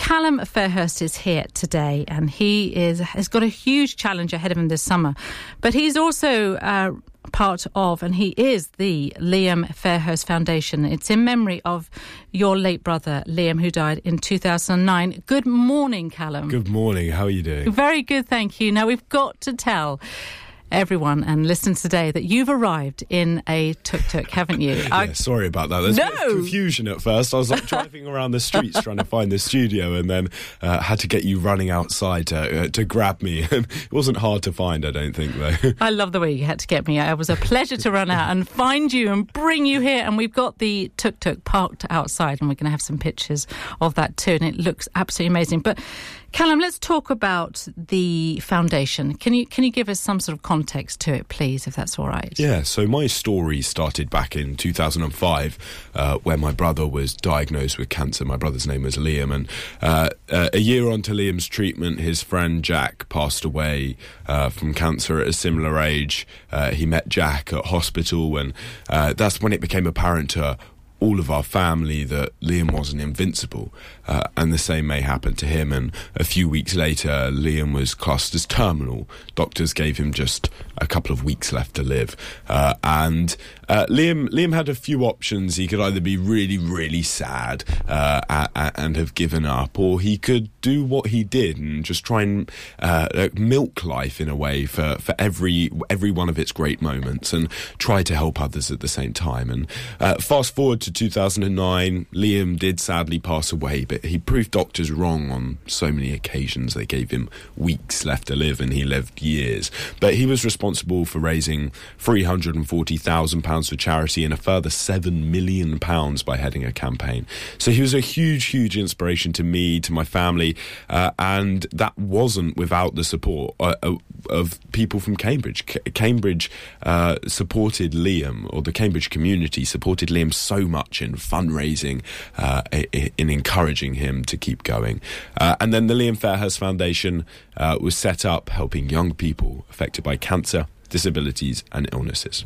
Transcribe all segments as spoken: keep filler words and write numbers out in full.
Callum Fairhurst is here today, and he is has got a huge challenge ahead of him this summer. But he's also uh, part of, and he is the Liam Fairhurst Foundation. It's in memory of your late brother, Liam, who died in two thousand nine. Good morning, Callum. Good morning. How are you doing? Very good, thank you. Now, we've got to tell everyone and listen today that you've arrived in a tuk-tuk, haven't you? yeah, I... sorry about that. There's no! a bit of confusion at first. I was like driving around the streets trying to find the studio, and then uh, had to get you running outside to uh, to grab me. And it wasn't hard to find, I don't think, though. I love the way you had to get me. It was a pleasure to run out and find you and bring you here. And we've got the tuk-tuk parked outside, and we're going to have some pictures of that too. And it looks absolutely amazing. But Callum, let's talk about the foundation. Can you can you give us some sort of context to it, please, if that's all right? Yeah, so my story started back in two thousand five, uh, where my brother was diagnosed with cancer. My brother's name was Liam, and uh, uh, a year on to Liam's treatment, his friend Jack passed away uh, from cancer at a similar age. Uh, he met Jack at hospital, and uh, that's when it became apparent to all of our family that Liam wasn't invincible, uh, and the same may happen to him. And a few weeks later, Liam was classed as terminal. Doctors gave him just a couple of weeks left to live, uh, and uh, Liam Liam had a few options. He could either be really, really sad uh, and have given up, or he could do what he did and just try and uh, milk life in a way for, for every every one of its great moments, and try to help others at the same time. And uh, fast forward to two thousand nine, Liam did sadly pass away, but he proved doctors wrong on so many occasions. They gave him weeks left to live, and he lived years. But he was responsible for raising three hundred forty thousand pounds for charity and a further seven million pounds by heading a campaign. So he was a huge, huge inspiration to me, to my family, uh, and that wasn't without the support uh, of people from Cambridge. C- Cambridge uh, supported Liam, or the Cambridge community supported Liam so much in fundraising, uh, in encouraging him to keep going. Uh, and then the Liam Fairhurst Foundation uh, was set up helping young people affected by cancer, disabilities and illnesses.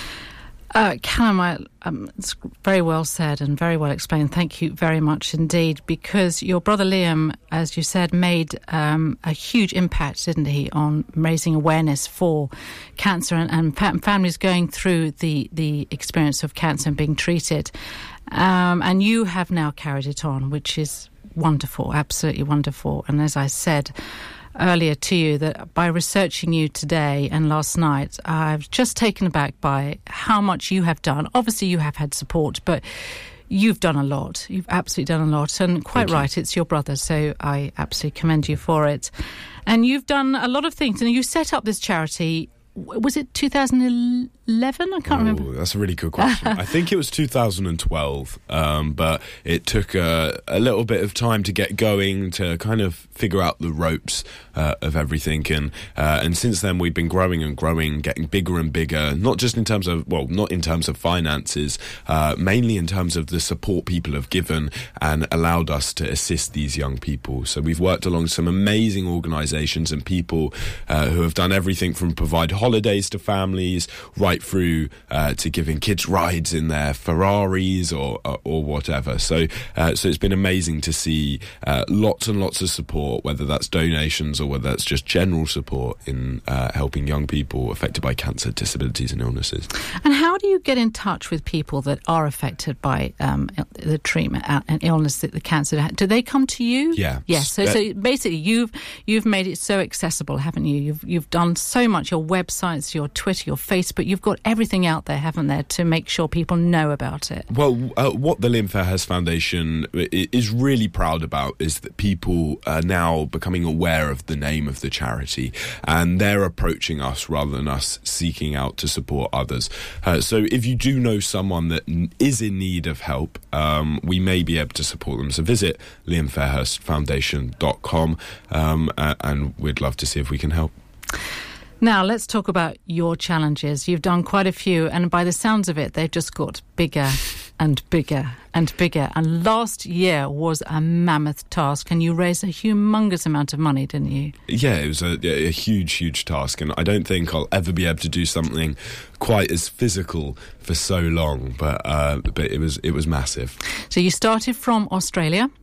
Uh, Callum, I, um, it's very well said and very well explained. Thank you very much indeed, because your brother Liam, as you said, made um, a huge impact, didn't he, on raising awareness for cancer and, and fa- families going through the, the experience of cancer and being treated. Um, and you have now carried it on, which is wonderful, absolutely wonderful. And as I said earlier to you, that by researching you today and last night, I've just taken aback by how much you have done. Obviously, you have had support, but you've done a lot. You've absolutely done a lot. And quite Thank right, you. It's your brother, so I absolutely commend you for it. And you've done a lot of things. And you set up this charity, was it two thousand eleven? I can't oh, remember. That's a really good question. I think it was two thousand twelve, um, but it took a, a little bit of time to get going, to kind of figure out the ropes uh, of everything. And uh, and since then, we've been growing and growing, getting bigger and bigger, not just in terms of, well, not in terms of finances, uh, mainly in terms of the support people have given and allowed us to assist these young people. So we've worked along some amazing organisations and people uh, who have done everything from provide holidays to families, right through uh, to giving kids rides in their Ferraris or or, or whatever. So uh, so it's been amazing to see uh, lots and lots of support, whether that's donations or whether that's just general support in uh, helping young people affected by cancer, disabilities and illnesses. And how do you get in touch with people that are affected by um, the treatment and illness, that the cancer? Do they come to you? Yeah. Yes. So, uh, so basically, you've you've made it so accessible, haven't you? You've you've done so much. Your websites, your Twitter, your Facebook. You've got everything out there, haven't there, to make sure people know about it? Well, uh, what the Liam Fairhurst Foundation is really proud about is that people are now becoming aware of the name of the charity, and they're approaching us rather than us seeking out to support others. Uh, so if you do know someone that n- is in need of help, um, we may be able to support them. So visit liam fairhurst foundation dot com, um, uh, and we'd love to see if we can help. Now, let's talk about your challenges. You've done quite a few, and by the sounds of it, they've just got bigger and bigger and bigger. And last year was a mammoth task, and you raised a humongous amount of money, didn't you? Yeah, it was a, a huge, huge task, and I don't think I'll ever be able to do something quite as physical for so long, but uh, but it was it was massive. So you started from Australia. Yeah.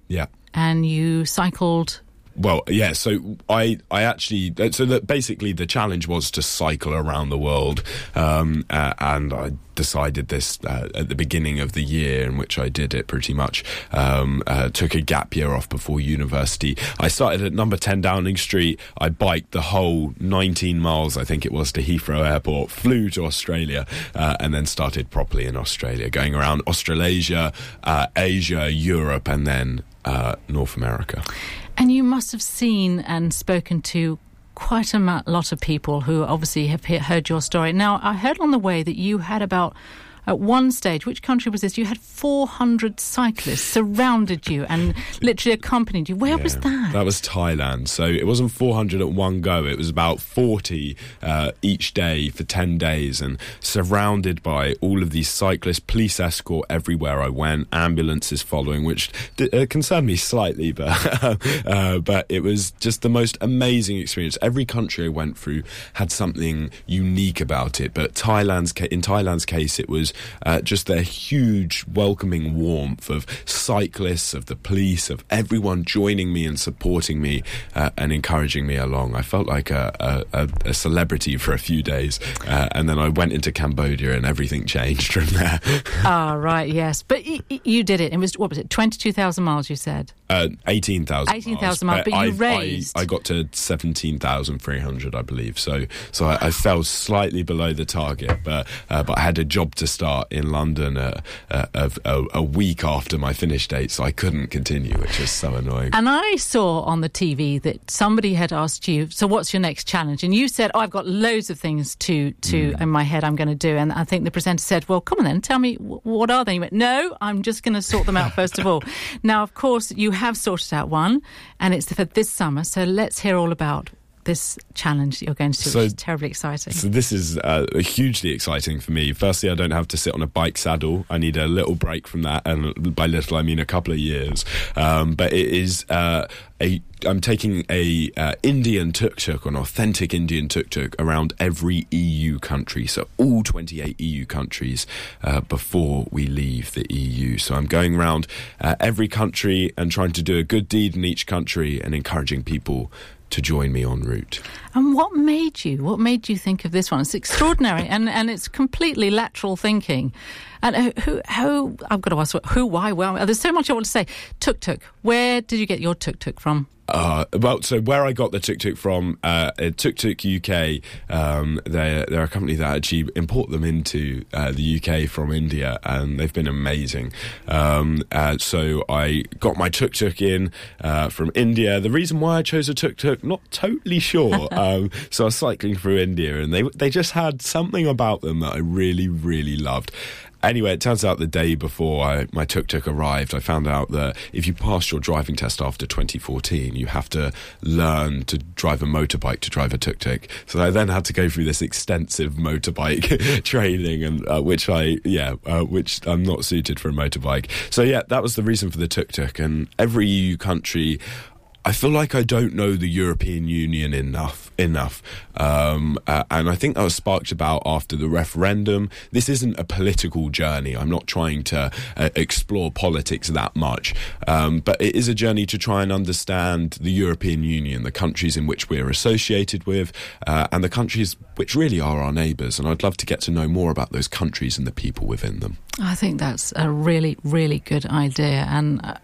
and you cycled. Well, yeah, so I, I actually, so that basically the challenge was to cycle around the world, um, uh, and I decided this uh, at the beginning of the year in which I did it pretty much. Um, uh, took a gap year off before university. I started at number ten Downing Street. I biked the whole nineteen miles, I think it was, to Heathrow Airport, flew to Australia, uh, and then started properly in Australia, going around Australasia, uh, Asia, Europe, and then uh, North America. And you must have seen and spoken to quite a lot of people who obviously have heard your story. Now, I heard on the way that you had about, at one stage, which country was this? You had four hundred cyclists surrounded you and literally accompanied you. Where yeah, was that? That was Thailand. So it wasn't four hundred at one go. It was about forty uh, each day for ten days, and surrounded by all of these cyclists, police escort everywhere I went, ambulances following, which d- uh, concerned me slightly, but uh, but it was just the most amazing experience. Every country I went through had something unique about it, but Thailand's ca- in Thailand's case, it was Uh, just their huge welcoming warmth of cyclists, of the police, of everyone joining me and supporting me uh, and encouraging me along. I felt like a, a, a celebrity for a few days, uh, and then I went into Cambodia and everything changed from there. Ah, right, yes. But y- y- you did it. It was, what was it, twenty-two thousand miles, you said? Uh, eighteen thousand eighteen thousand miles, but you I, raised... I, I got to seventeen thousand three hundred, I believe. So so I, I fell slightly below the target, but uh, but I had a job to start in London uh, uh, a, a week after my finish date, so I couldn't continue, which was so annoying. And I saw on the T V that somebody had asked you, so what's your next challenge? And you said, oh, I've got loads of things to, to mm. in my head I'm going to do. And I think the presenter said, well, come on then, tell me, what are they? You went, no, I'm just going to sort them out first of all. Now, of course, you have sorted out one, and it's for this summer, so let's hear all about this challenge that you're going to do, so, which is terribly exciting. So this is uh, hugely exciting for me. Firstly, I don't have to sit on a bike saddle. I need a little break from that, and by little I mean a couple of years. Um, but it is uh, a I'm taking a uh, Indian tuk-tuk, an authentic Indian tuk-tuk, around every E U country, so all twenty-eight E U countries uh, before we leave the E U. So I'm going around uh, every country and trying to do a good deed in each country and encouraging people to join me en route. And what made you, what made you think of this one? It's extraordinary, and, and it's completely lateral thinking. And who, who, I've got to ask, who, why, well, there's so much I want to say. Tuk-tuk, where did you get your tuk-tuk from? Uh, well, so where I got the tuk-tuk from, uh, Tuk-Tuk U K, um, they're, they're a company that actually import them into uh, the U K from India, and they've been amazing. Um, uh, so I got my tuk-tuk in uh, from India. The reason why I chose a tuk-tuk, not totally sure. um, so I was cycling through India, and they they just had something about them that I really, really loved. Anyway, it turns out the day before I, my tuk-tuk arrived, I found out that if you pass your driving test after twenty fourteen, you have to learn to drive a motorbike to drive a tuk-tuk. So I then had to go through this extensive motorbike training, and uh, which I, yeah, uh, which I'm not suited for a motorbike. So yeah, that was the reason for the tuk-tuk. And every E U country, I feel like I don't know the European Union enough, enough, um, uh, and I think that was sparked about after the referendum. This isn't a political journey. I'm not trying to uh, explore politics that much, um, but it is a journey to try and understand the European Union, the countries in which we're associated with, uh, and the countries which really are our neighbours. And I'd love to get to know more about those countries and the people within them. I think that's a really, really good idea, and Uh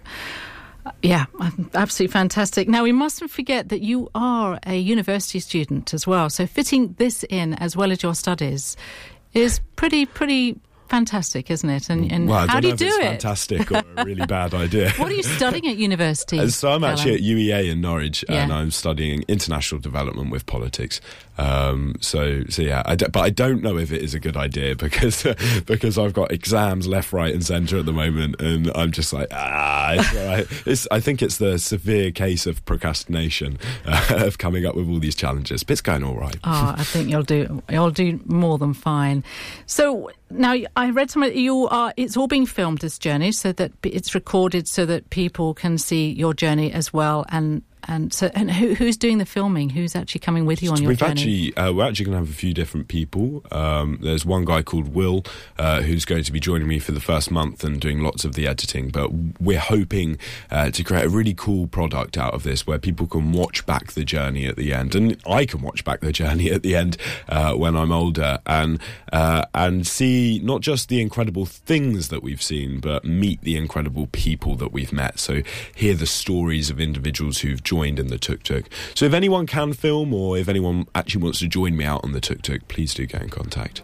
yeah, absolutely fantastic. Now, we mustn't forget that you are a university student as well, so fitting this in as well as your studies is pretty, pretty fantastic, isn't it? And, and well, how do you do it's it? Fantastic or a really bad idea. What are you studying at university? So I'm actually Alan? at U E A in Norwich, yeah. and I'm studying international development with politics. Um, so, so yeah, I d- but I don't know if it is a good idea because because I've got exams left, right, and centre at the moment, and I'm just like, ah, it's all right. It's, I think it's the severe case of procrastination uh, of coming up with all these challenges, but it's going all right. Oh, I think you'll do you'll do more than fine. So now I read somewhere you are. It's all being filmed, this journey, so that it's recorded so that people can see your journey as well, and and so, and who, who's doing the filming? Who's actually coming with you on so your we've journey? Actually, uh, we're actually going to have a few different people. Um, there's one guy called Will uh, who's going to be joining me for the first month and doing lots of the editing. But we're hoping uh, to create a really cool product out of this where people can watch back the journey at the end, and I can watch back the journey at the end uh, when I'm older, and uh, and see not just the incredible things that we've seen, but meet the incredible people that we've met. So hear the stories of individuals who've joined in the tuk-tuk. So if anyone can film, or if anyone actually wants to join me out on the tuk-tuk, please do get in contact.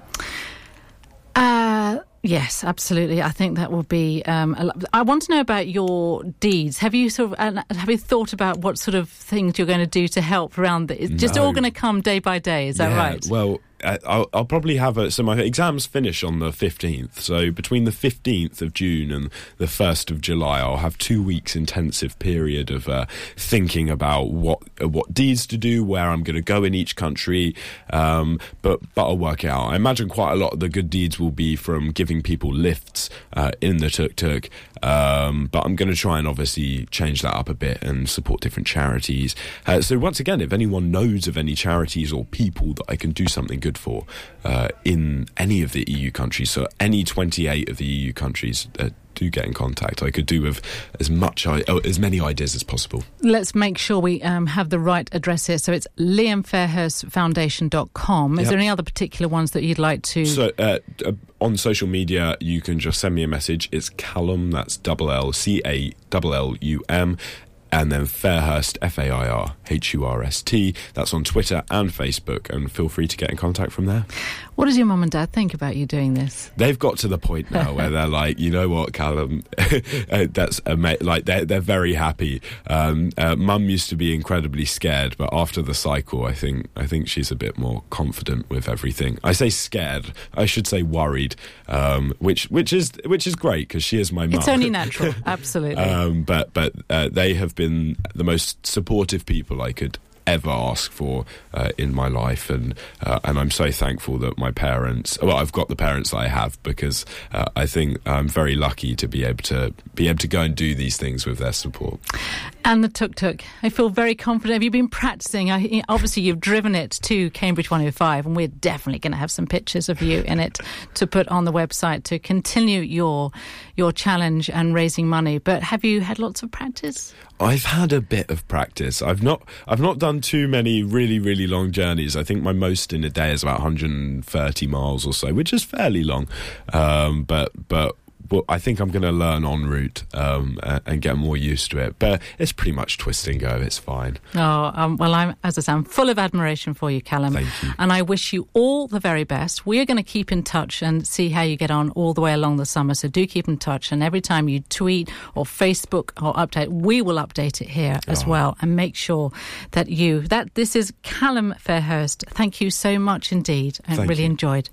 Uh, yes, absolutely. I think that will be. Um, a lot. I want to know about your deeds. Have you sort of uh, have you thought about what sort of things you're going to do to help around the? It's just No. all going to come day by day. Is that yeah, right? Well. I'll, I'll probably have a... So my exams finish on the fifteenth. So between the fifteenth of June and the first of July, I'll have two weeks intensive period of uh, thinking about what uh, what deeds to do, where I'm going to go in each country. Um, but, but I'll work it out. I imagine quite a lot of the good deeds will be from giving people lifts uh, in the tuk-tuk. Um, but I'm going to try and obviously change that up a bit and support different charities. Uh, so once again, if anyone knows of any charities or people that I can do something good for uh, in any of the E U countries, so any twenty-eight of the E U countries, uh, do get in contact. I could do with as much I- oh, as many ideas as possible. Let's make sure we um, have the right address here. So it's liam fairhurst foundation dot com. Is Yep. there any other particular ones that you'd like to... So uh, uh, on social media, you can just send me a message. It's Callum, that's double L C A L L U M, and then Fairhurst, F A I R H U R S T. That's on Twitter and Facebook, and feel free to get in contact from there. What does your mum and dad think about you doing this? They've got to the point now where they're like, you know what, Callum, uh, that's ama- like they're they're very happy. Um, uh, Mum used to be incredibly scared, but after the cycle, I think I think she's a bit more confident with everything. I say scared, I should say worried, um, which which is which is great because she is my mum. It's only natural, absolutely. Um, but but uh, they have been the most supportive people I could ever ask for uh, in my life, and uh, and I'm so thankful that my parents, well, I've got the parents that I have, because uh, I think I'm very lucky to be able to be able to go and do these things with their support. And the tuk-tuk, I feel very confident. Have you been practicing? I, obviously, you've driven it to Cambridge one oh five, and we're definitely going to have some pictures of you in it to put on the website to continue your your challenge and raising money. But have you had lots of practice? I've had a bit of practice. I've not I've not done too many really, really long journeys. I think my most in a day is about one hundred thirty miles or so, which is fairly long. Um, but but well, I think I'm going to learn en route um, and get more used to it. But it's pretty much twist and go. It's fine. Oh, um, well, I'm, as I say, I'm full of admiration for you, Callum. Thank you. And I wish you all the very best. We are going to keep in touch and see how you get on all the way along the summer. So do keep in touch. And every time you tweet or Facebook or update, we will update it here as Oh. well, and make sure that you, that this is Callum Fairhurst. Thank you so much indeed. I Thank really you. enjoyed.